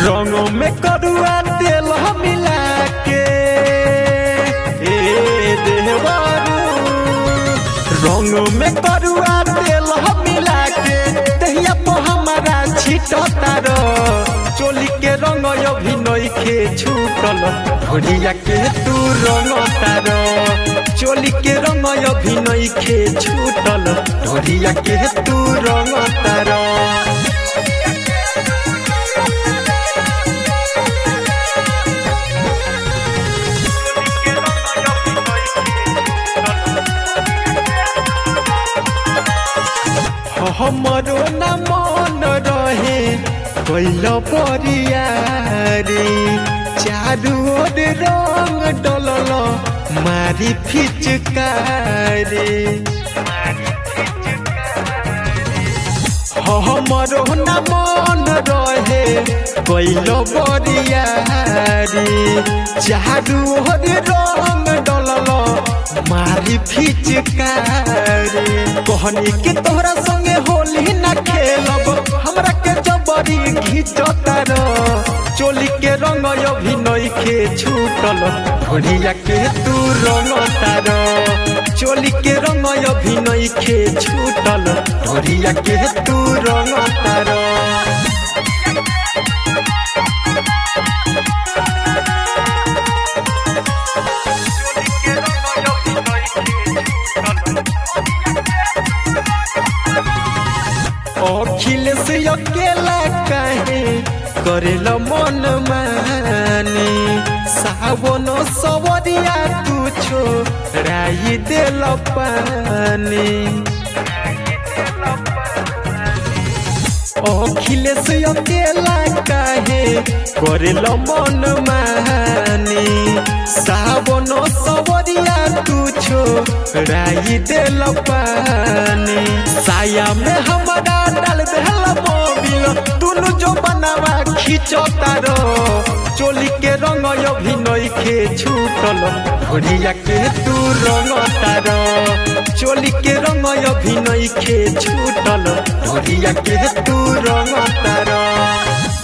रंगों में करुआ तेल मिला के देवारू रंगों में करुआ तेल मिला के तहिया तो हमारा छिटता रो चोली के रंग अभिनय के छूटल ढोलिया के तू रंगता रो चोली के रंग अभिनय के छूटल ढोलिया के तू रंगता रो। हमरो न मन रहे कैल परियारी चारू ओर रंग डलल मारी फिचकारी हमरो न मन रहे कैल परियारी चारू ओर रंग डलल मारी फिचकारी कहनी के तोहरा संगे होली न खेलब हमरा के जबरी घिचता रो चोली के रंग अभिनय के छूटल ढोलिया के तू रंगता रो चोली के रंग अभिनय के छूटल ढोलिया के तू रंगता रो। अखिलेश अकेला काहे करेल मन मानी सावन सवरिया तू छोड़ाई देल पानी अखिलेश अकेला काहे करेल मन मानी सावन सवरिया तू छोड़ाई देल पानी साया में हमारा डाल देल मोबिल तुनु जो बनावा खिंचता रो चोली के रंग अभिनय के छूटल ढोलिया के तू रंगता रो चोली के रंग अभिनय के छूटल ढोलिया के तू रंगता रो।